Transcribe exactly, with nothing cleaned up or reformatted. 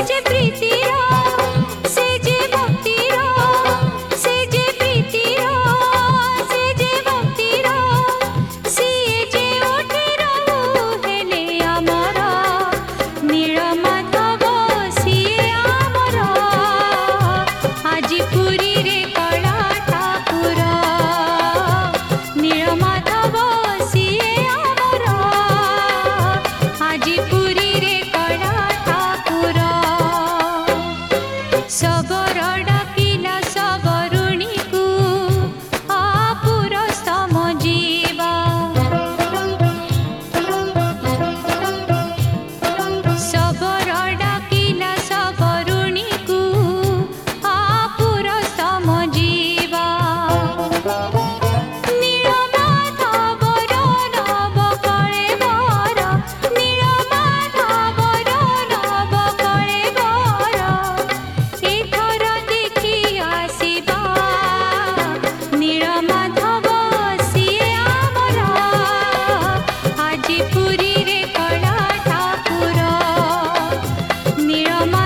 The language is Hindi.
जे प्रीतिर से जे भक्तिर से जे प्रीतिर से जे भक्तिर सिए जे उठी रहु हेले आमर नीलमाधव सिए आमर आजी पुरी रे कला ठाकुर नीलमाधव सिए आमर आजी पुरी रे कला ठाकुर सबरो डाकिला सबरुणी को आपुर स्तम जीवा सबरो डाकिला सबरुणी को आपुर स्तम जीवा नीलमाधवर नव कळेबर नीलमाधवर नव कळेबर एथर देखि आसिबा नीलमाधव सिए आमर आजी पुरी रे कला ठाकुर नीलमा